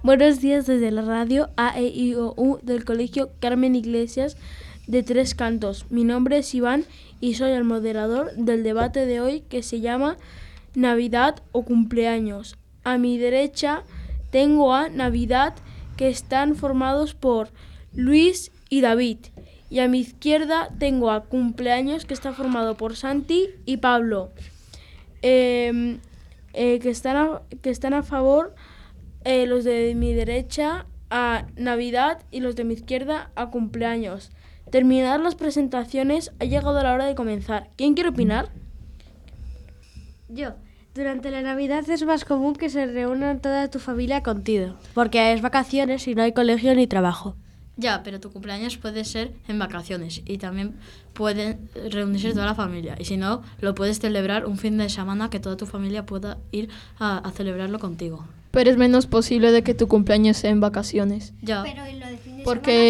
Buenos días desde la radio AEIOU del Colegio Carmen Iglesias de Tres Cantos. Mi nombre es Iván y soy el moderador del debate de hoy que se llama Navidad o cumpleaños. A mi derecha tengo a Navidad, que están formados por Luis y David. Y a mi izquierda tengo a cumpleaños, que está formado por Santi y Pablo. Que están a favor, los de mi derecha a Navidad y los de mi izquierda a cumpleaños. Terminadas las presentaciones, ha llegado la hora de comenzar. ¿Quién quiere opinar? Yo. Durante la Navidad es más común que se reúna toda tu familia contigo, porque es vacaciones y no hay colegio ni trabajo. Ya, pero tu cumpleaños puede ser en vacaciones y también puede reunirse toda la familia. Y si no, lo puedes celebrar un fin de semana que toda tu familia pueda ir a celebrarlo contigo. Pero es menos posible de que tu cumpleaños sea en vacaciones. Ya. Pero ¿y lo de fin de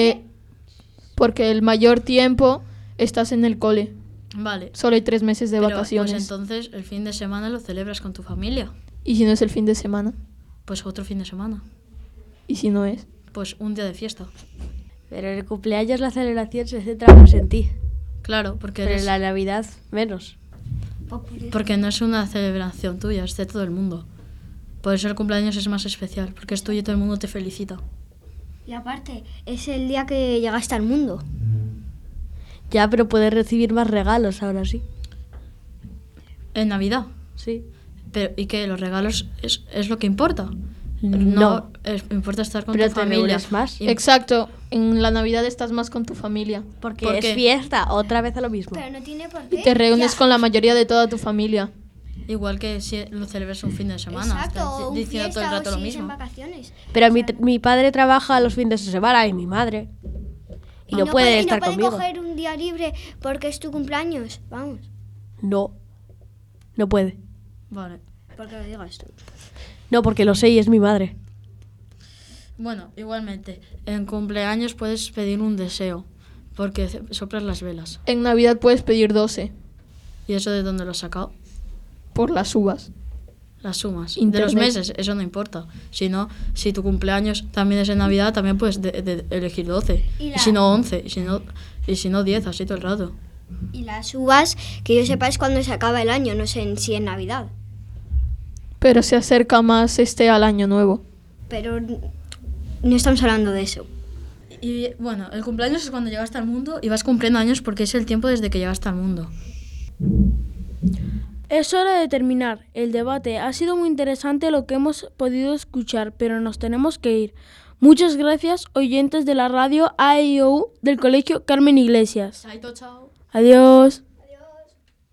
Porque el mayor tiempo estás en el cole. Vale. Solo hay 3 meses de Pero, vacaciones. Pues entonces el fin de semana lo celebras con tu familia. ¿Y si no es el fin de semana? Pues otro fin de semana. ¿Y si no es? Pues un día de fiesta. Pero en el cumpleaños la celebración se centra más en ti. Claro, porque Pero en la Navidad menos. porque no es una celebración tuya, es de todo el mundo. Por eso el cumpleaños es más especial, porque es tuyo y todo el mundo te felicita. Y aparte, es el día que llegaste al mundo. Ya, pero puedes recibir más regalos ahora sí. En Navidad. Sí. Pero, ¿y qué? ¿Los regalos es lo que importa? No. Importa estar con Pero tu te familia. reúnes más. Exacto. En la Navidad estás más con tu familia. Porque ¿Por es qué? fiesta, otra vez a lo mismo. Pero no tiene por Y qué. te reúnes con la mayoría de toda tu familia. Igual que si lo celebras un fin de semana. Exacto, Estás o un diciendo todo el fiesta rato o lo si es en mismo. vacaciones. Pero mi padre trabaja los fines de semana y mi madre. Y no puede estar conmigo. No puede coger un día libre porque es tu cumpleaños. Vamos. No. No puede. Vale. Porque lo digas tú. No, porque lo sé y es mi madre. Bueno, igualmente, en cumpleaños puedes pedir un deseo, porque soplas las velas. En Navidad puedes pedir 12 ¿Y eso de dónde lo has sacado? por las uvas. Las sumas. De Internet. los meses, eso no importa. Si no, si tu cumpleaños también es en Navidad, también puedes de elegir 12. Y Y si no 11, y si no 10, así todo el rato. Y las uvas, que yo sepa, es cuando se acaba el año, no sé si en Navidad. Pero se acerca más al año nuevo. Pero no estamos hablando de eso. Y bueno, el cumpleaños es cuando llegaste al mundo y vas cumpliendo años porque es el tiempo desde que llegaste al mundo. Es hora de terminar el debate. Ha sido muy interesante lo que hemos podido escuchar, pero nos tenemos que ir. Muchas gracias, oyentes de la radio AEIOU del Colegio Carmen Iglesias. Chao. Adiós.